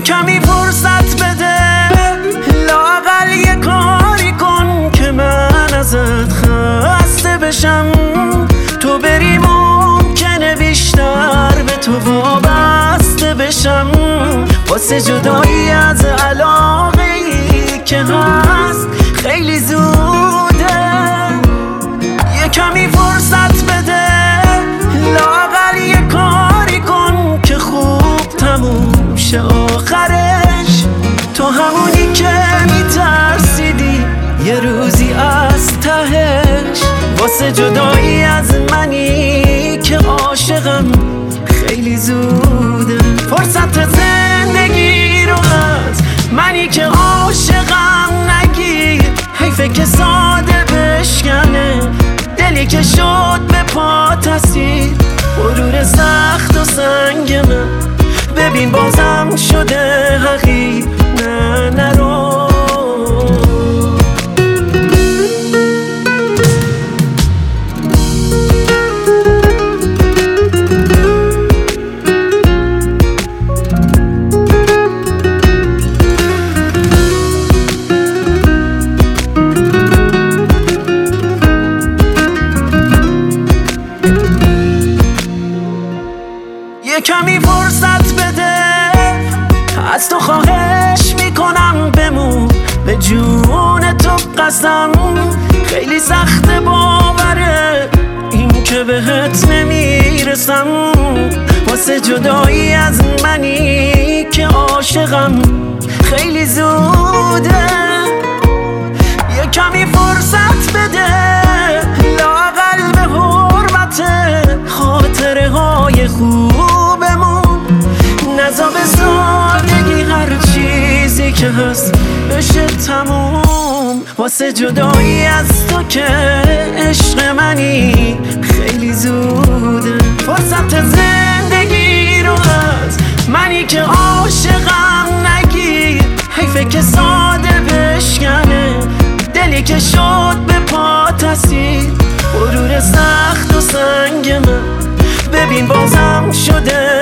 یه کمی فرصت بده، لااقل یه کاری کن که من ازت خسته بشم. تو بری ممکنه بیشتر به تو وابسته بشم. واسه جدایی از علاقه‌ای که هست خیلی زوده. یه کمی فرصت بده، لااقل یه کاری کن که خوب تموم شه آخرش. تو همونی که میترسیدی یه روزی از تهش. واسه جدایی از منی که عاشقم خیلی زوده. فرصت زندگی رو از منی که عاشقم نگیر. حیفه که ساده بشکنه دلی که شد به پا تسیر. غرور سخت و سنگ من ببین بازم شده حقیر. نه نرو. یه کمی فرصت بده، از تو خواهش میکنم بمون. به جون تو قسم خیلی سخت باوره این که بهت نمیرسم. واسه جدایی از منی که عاشقم خیلی زوده. یه کمی فرصت بده، لااقل به حرمت خاطره های خوبمون. نزا به سادگی هر چیزی که هست بشه تموم. واسه جدایی از تو که عشق منی خیلی زوده. فرصت زندگی رو از منی که عاشقم نگیر. حیفه که ساده بشکنه دلی که شد به پا تسیر. غرور سخت و سنگ من ببین بازم شده